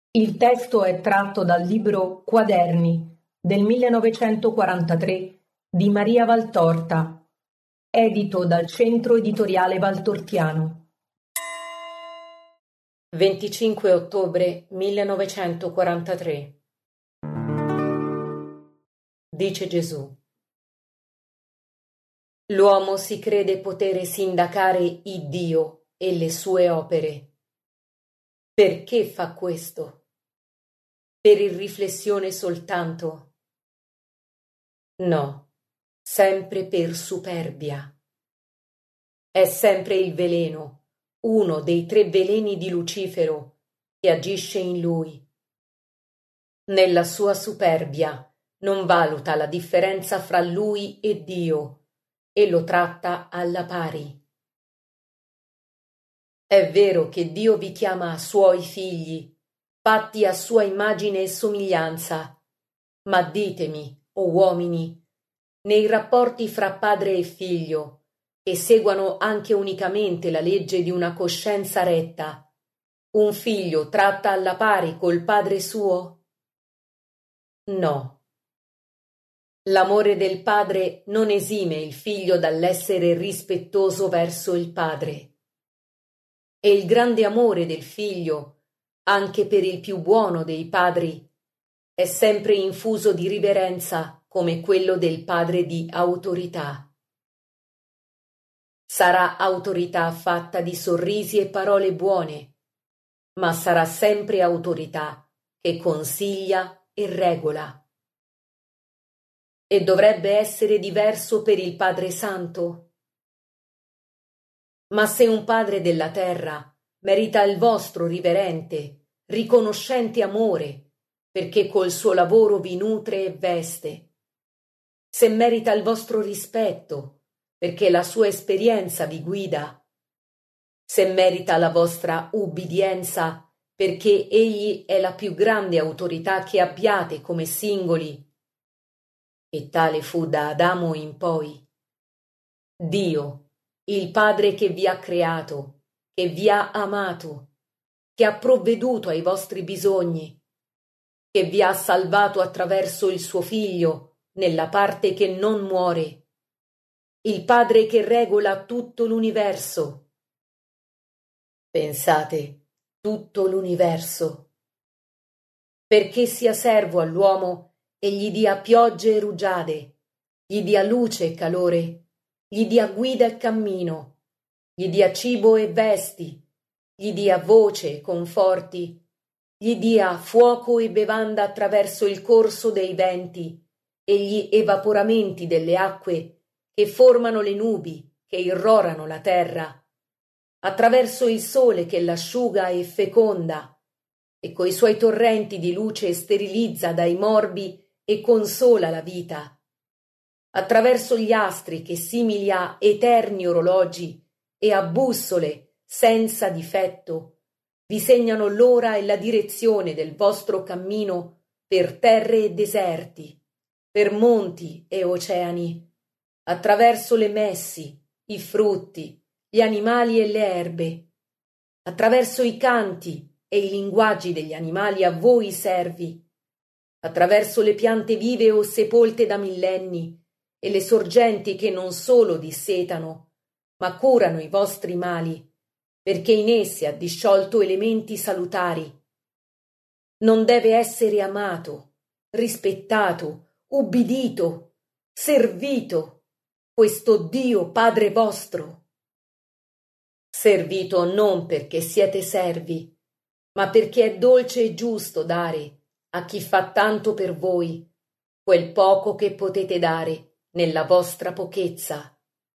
Il testo è tratto dal libro Quaderni del 1943 di Maria Valtorta, edito dal Centro Editoriale Valtortiano. 25 ottobre 1943. Dice Gesù: l'uomo si crede potere sindacare Iddio e le sue opere. Perché fa questo? Per irriflessione soltanto? No, sempre per superbia. È sempre il veleno, uno dei 3 veleni di Lucifero, che agisce in lui. Nella sua superbia non valuta la differenza fra lui e Dio e lo tratta alla pari. È vero che Dio vi chiama suoi figli, fatti a sua immagine e somiglianza, ma ditemi, o uomini, nei rapporti fra padre e figlio, che seguano anche unicamente la legge di una coscienza retta, un figlio tratta alla pari col padre suo? No. L'amore del padre non esime il figlio dall'essere rispettoso verso il padre. E il grande amore del figlio, anche per il più buono dei padri, è sempre infuso di riverenza come quello del padre di autorità. Sarà autorità fatta di sorrisi e parole buone, ma sarà sempre autorità che consiglia e regola. E dovrebbe essere diverso per il Padre Santo? Ma se un padre della terra merita il vostro riverente, riconoscente amore, perché col suo lavoro vi nutre e veste, se merita il vostro rispetto, perché la sua esperienza vi guida, se merita la vostra ubbidienza, perché egli è la più grande autorità che abbiate come singoli, e tale fu da Adamo in poi. Dio, il Padre che vi ha creato, che vi ha amato, che ha provveduto ai vostri bisogni, che vi ha salvato attraverso il suo Figlio nella parte che non muore, il Padre che regola tutto l'universo. Pensate, tutto l'universo. Perché sia servo all'uomo e gli dia piogge e rugiade, gli dia luce e calore, gli dia guida e cammino, gli dia cibo e vesti, gli dia voce e conforti, gli dia fuoco e bevanda attraverso il corso dei venti e gli evaporamenti delle acque che formano le nubi che irrorano la terra, attraverso il sole che l'asciuga e feconda, e coi suoi torrenti di luce sterilizza dai morbi e consola la vita, attraverso gli astri che simili a eterni orologi e a bussole senza difetto vi segnano l'ora e la direzione del vostro cammino per terre e deserti, per monti e oceani, attraverso le messi, i frutti, gli animali e le erbe, attraverso i canti e i linguaggi degli animali a voi servi, attraverso le piante vive o sepolte da millenni e le sorgenti che non solo dissetano, ma curano i vostri mali, perché in esse ha disciolto elementi salutari. Non deve essere amato, rispettato, ubbidito, servito, questo Dio Padre vostro. Servito non perché siete servi, ma perché è dolce e giusto dare a chi fa tanto per voi quel poco che potete dare nella vostra pochezza.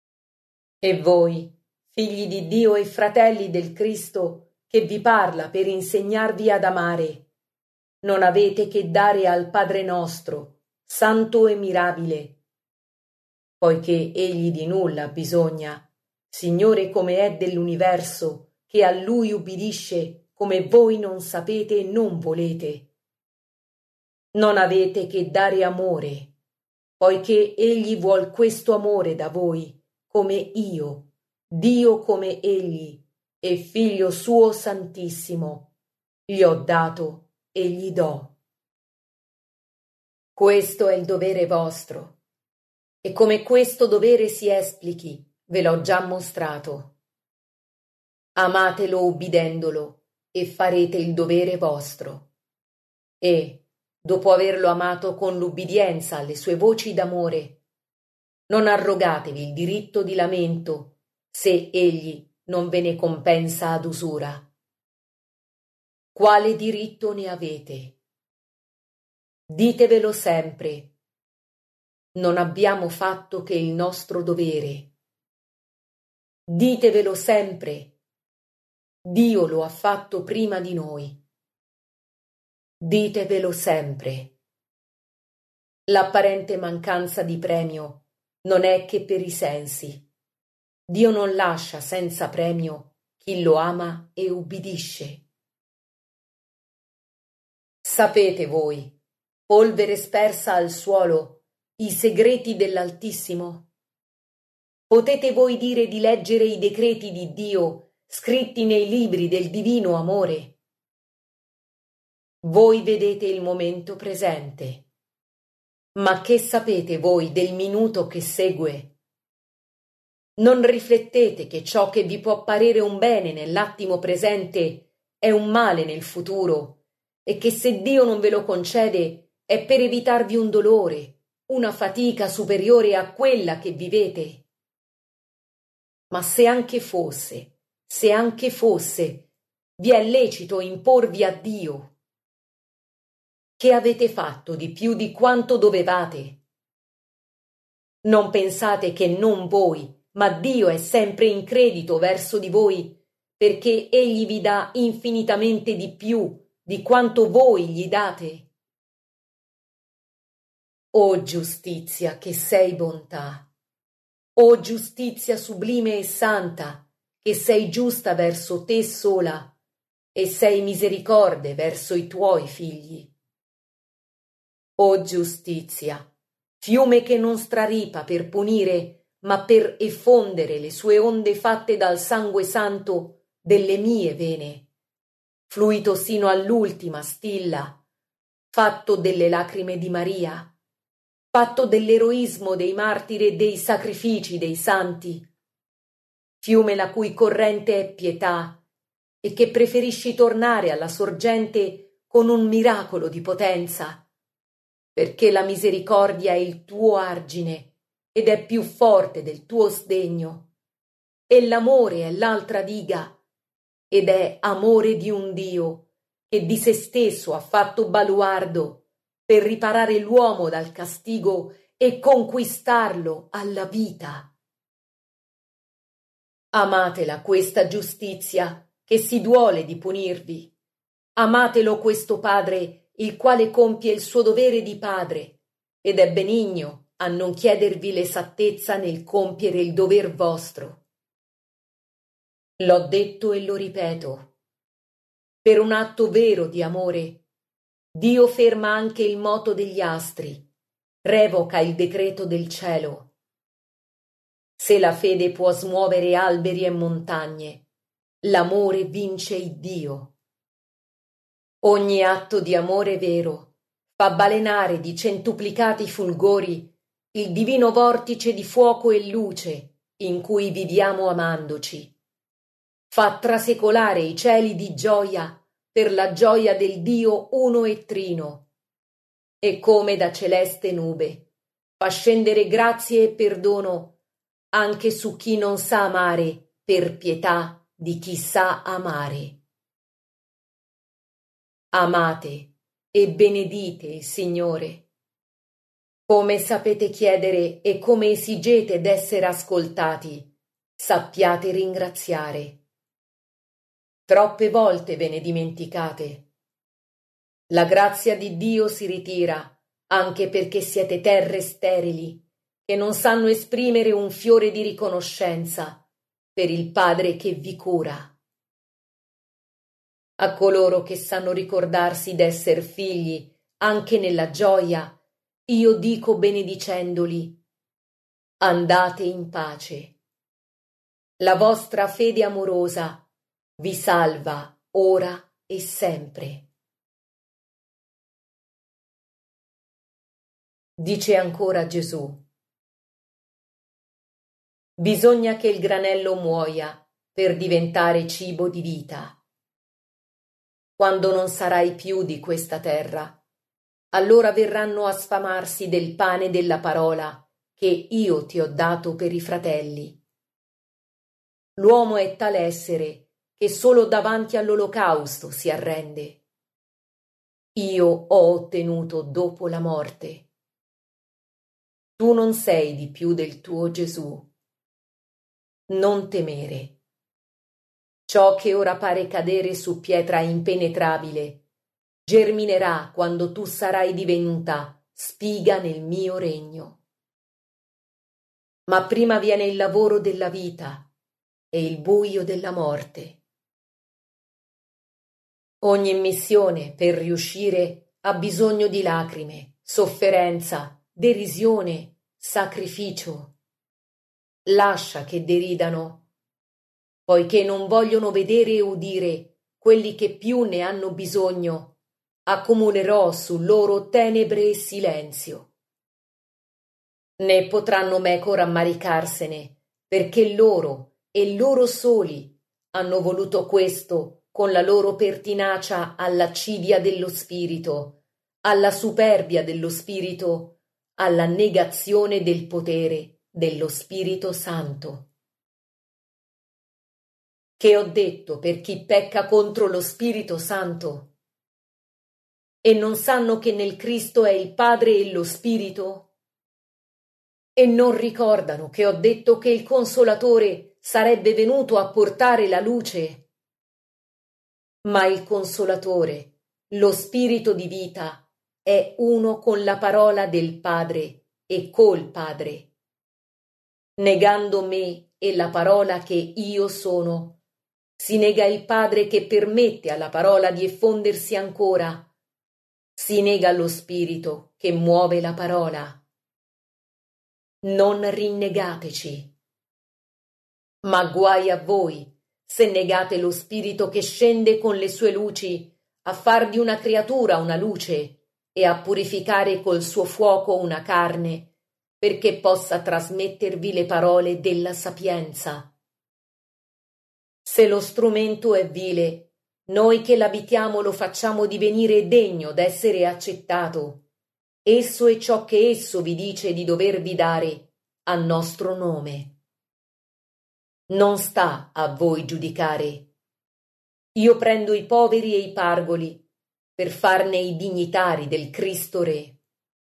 E voi, figli di Dio e fratelli del Cristo, che vi parla per insegnarvi ad amare, non avete che dare al Padre nostro, santo e mirabile, poiché egli di nulla ha bisogna, Signore come è dell'universo, che a Lui ubbidisce come voi non sapete e non volete. Non avete che dare amore, poiché egli vuol questo amore da voi, come io, Dio come egli, e Figlio suo santissimo, gli ho dato e gli do. Questo è il dovere vostro, e come questo dovere si esplichi, ve l'ho già mostrato. Amatelo ubbidendolo, e farete il dovere vostro. E, dopo averlo amato con l'ubbidienza alle sue voci d'amore, non arrogatevi il diritto di lamento se egli non ve ne compensa ad usura. Quale diritto ne avete? Ditevelo sempre. Non abbiamo fatto che il nostro dovere. Ditevelo sempre. Dio lo ha fatto prima di noi. Ditevelo sempre. L'apparente mancanza di premio non è che per i sensi. Dio non lascia senza premio chi lo ama e ubbidisce. Sapete voi, polvere spersa al suolo, i segreti dell'Altissimo? Potete voi dire di leggere i decreti di Dio scritti nei libri del divino amore? Voi vedete il momento presente. Ma che sapete voi del minuto che segue? Non riflettete che ciò che vi può parere un bene nell'attimo presente è un male nel futuro, e che se Dio non ve lo concede è per evitarvi un dolore, una fatica superiore a quella che vivete. Ma se anche fosse, vi è lecito imporvi a Dio. Che avete fatto di più di quanto dovevate? Non pensate che non voi, ma Dio è sempre in credito verso di voi, perché Egli vi dà infinitamente di più di quanto voi gli date? O giustizia che sei bontà! O giustizia sublime e santa, che sei giusta verso te sola e sei misericorde verso i tuoi figli. O giustizia, fiume che non straripa per punire, ma per effondere le sue onde fatte dal sangue santo delle mie vene, fluito sino all'ultima stilla, fatto delle lacrime di Maria, fatto dell'eroismo dei martiri e dei sacrifici dei santi, fiume la cui corrente è pietà e che preferisci tornare alla sorgente con un miracolo di potenza, perché la misericordia è il tuo argine ed è più forte del tuo sdegno, e l'amore è l'altra diga, ed è amore di un Dio che di se stesso ha fatto baluardo per riparare l'uomo dal castigo e conquistarlo alla vita. Amatela questa giustizia che si duole di punirvi. Amatelo questo Padre, il quale compie il suo dovere di padre, ed è benigno a non chiedervi l'esattezza nel compiere il dover vostro. L'ho detto e lo ripeto. Per un atto vero di amore, Dio ferma anche il moto degli astri, revoca il decreto del cielo. Se la fede può smuovere alberi e montagne, l'amore vince il Dio. Ogni atto di amore vero fa balenare di centuplicati fulgori il divino vortice di fuoco e luce in cui viviamo amandoci. Fa trasecolare i cieli di gioia per la gioia del Dio uno e trino, e come da celeste nube fa scendere grazie e perdono anche su chi non sa amare per pietà di chi sa amare. Amate e benedite il Signore. Come sapete chiedere e come esigete d'essere ascoltati, sappiate ringraziare. Troppe volte ve ne dimenticate. La grazia di Dio si ritira anche perché siete terre sterili che non sanno esprimere un fiore di riconoscenza per il Padre che vi cura. A coloro che sanno ricordarsi d'esser figli anche nella gioia, io dico benedicendoli: andate in pace. La vostra fede amorosa vi salva ora e sempre. Dice ancora Gesù: bisogna che il granello muoia per diventare cibo di vita. Quando non sarai più di questa terra, allora verranno a sfamarsi del pane della parola che io ti ho dato per i fratelli. L'uomo è tale essere che solo davanti all'olocausto si arrende. Io ho ottenuto dopo la morte. Tu non sei di più del tuo Gesù. Non temere. Ciò che ora pare cadere su pietra impenetrabile germinerà quando tu sarai divenuta spiga nel mio regno. Ma prima viene il lavoro della vita e il buio della morte. Ogni missione per riuscire ha bisogno di lacrime, sofferenza, derisione, sacrificio. Lascia che deridano, poiché non vogliono vedere e udire quelli che più ne hanno bisogno. Accumulerò su loro tenebre e silenzio. Né potranno meco rammaricarsene, perché loro e loro soli hanno voluto questo con la loro pertinacia alla cidia dello spirito, alla superbia dello spirito, alla negazione del potere dello Spirito Santo. Che ho detto per chi pecca contro lo Spirito Santo? E non sanno che nel Cristo è il Padre e lo Spirito? E non ricordano che ho detto che il Consolatore sarebbe venuto a portare la luce? Ma il Consolatore, lo Spirito di vita, è uno con la parola del Padre e col Padre. Negando me e la parola che io sono, si nega il Padre che permette alla parola di effondersi ancora. Si nega lo Spirito che muove la parola. Non rinnegateci. Ma guai a voi se negate lo Spirito che scende con le sue luci a far di una creatura una luce e a purificare col suo fuoco una carne, perché possa trasmettervi le parole della sapienza. Se lo strumento è vile, noi che l'abitiamo lo facciamo divenire degno d'essere accettato. Esso è ciò che esso vi dice di dovervi dare a nostro nome. Non sta a voi giudicare. Io prendo i poveri e i pargoli per farne i dignitari del Cristo Re.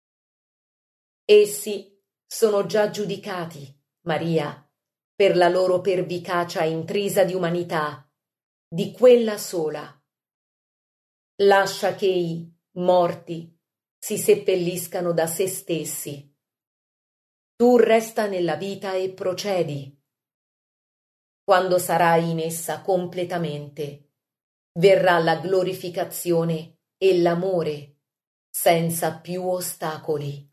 Essi sono già giudicati, Maria, per la loro pervicacia intrisa di umanità, di quella sola. Lascia che i morti si seppelliscano da se stessi. Tu resta nella vita e procedi. Quando sarai in essa completamente, verrà la glorificazione e l'amore senza più ostacoli.